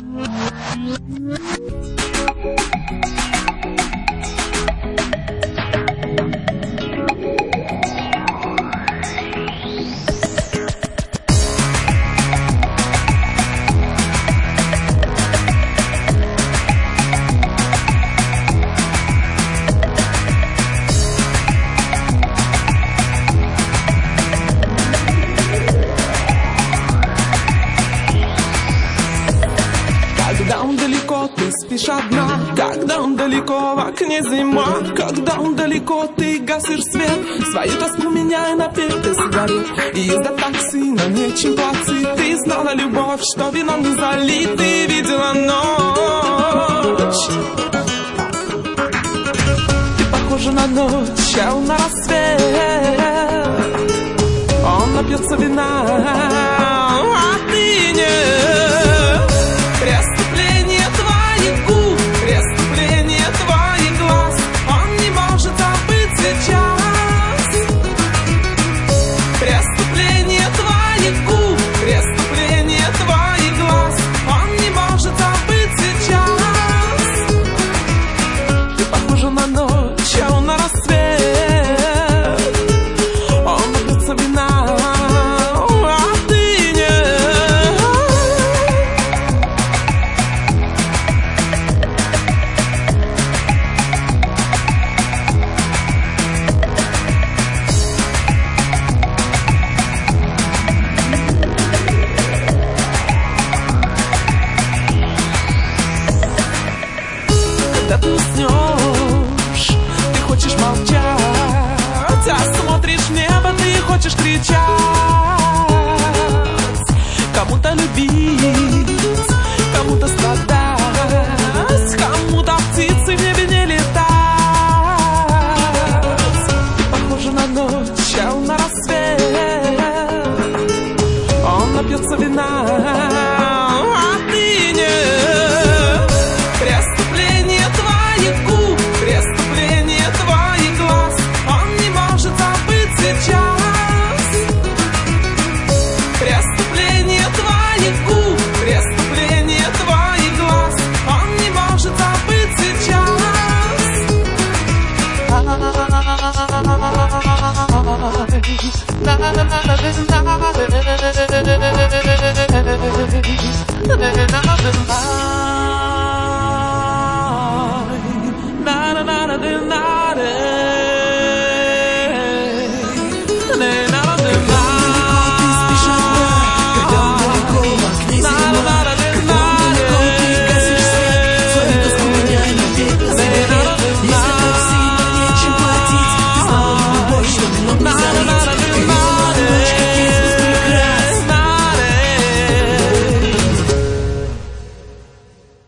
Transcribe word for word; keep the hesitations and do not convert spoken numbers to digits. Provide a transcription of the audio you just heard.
Когда он далеко, ты спишь одна. Когда он далеко, в окне зима. Когда он далеко, ты гасишь свет. Свою тоску меняя на пепел сигарет. И езда такси, но нечем платить. Ты знала любовь, что вином не залит. Ты видела ночь. Ты похожа на ночь, а он на рассвет. Он напьется вина, а ты нет. Преступление твоих губ, преступление твоих глаз. Он не может забыть сейчас. Преступление твоих губ, преступление твоих глаз. Он не может забыть сейчас. Ты похожа на ночь, а он на рассвет. Он напьется вина. Когда ты уснешь, ты хочешь молчать, а смотришь в небо, ты хочешь кричать. Кому-то любить, кому-то страдать, кому-то птицы в небе не летать. Ты похожа на ночь, а он на рассвет. Он напьется вина, а ты нет. Преступление твоих губ, преступление твоих глаз. Он не может забыть сейчас. Преступление твоих губ, преступление твоих глаз. Он не может забыть сейчас.